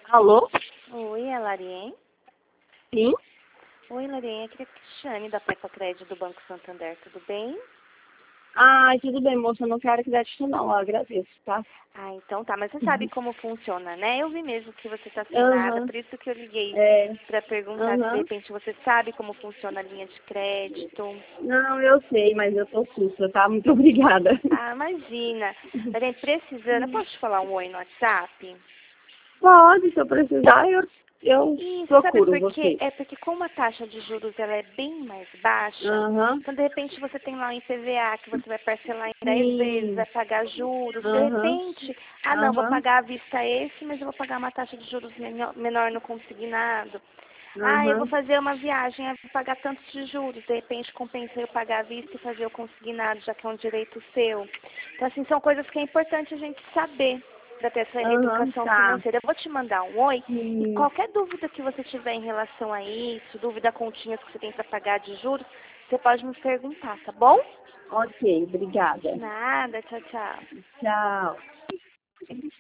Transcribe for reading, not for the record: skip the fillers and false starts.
Alô? Oi, é a Larien? Sim? Oi, Larien, aqui é a Cristiane da Pepa Crédito do Banco Santander, tudo bem? Ai, tudo bem, moça. Eu não quero crédito, não. Eu agradeço, tá? Ah, então tá, mas você sabe como funciona, né? Eu vi mesmo que você tá sem nada, Aham. por isso que eu liguei É. pra perguntar se de Aham. repente você sabe como funciona a linha de crédito. Não, eu sei, mas eu tô sussa, tá? Muito obrigada. Ah, imagina. Larien, precisando, eu posso te falar um oi no WhatsApp? Pode, se eu precisar, eu Isso, sabe procuro por quê? você. É porque como a taxa de juros ela é bem mais baixa, Aham. então de repente você tem lá um IPVA que você vai parcelar em 10 vezes, Sim. vai pagar juros, de Aham. repente, não, vou Aham. pagar à vista esse, mas eu vou pagar uma taxa de juros menor no consignado. Ah, eu vou Aham. fazer uma viagem, eu vou pagar tantos de juros, de repente compensa eu pagar à vista e fazer o consignado, já que é um direito seu. Então, assim, são coisas que é importante a gente saber para ter essa Aham, educação tá. financeira. Eu vou te mandar um oi e Sim. qualquer dúvida que você tiver em relação a isso, dúvida continhas que você tem para pagar de juros, você pode me perguntar, tá bom? Ok, obrigada. Nada, tchau, tchau. Tchau.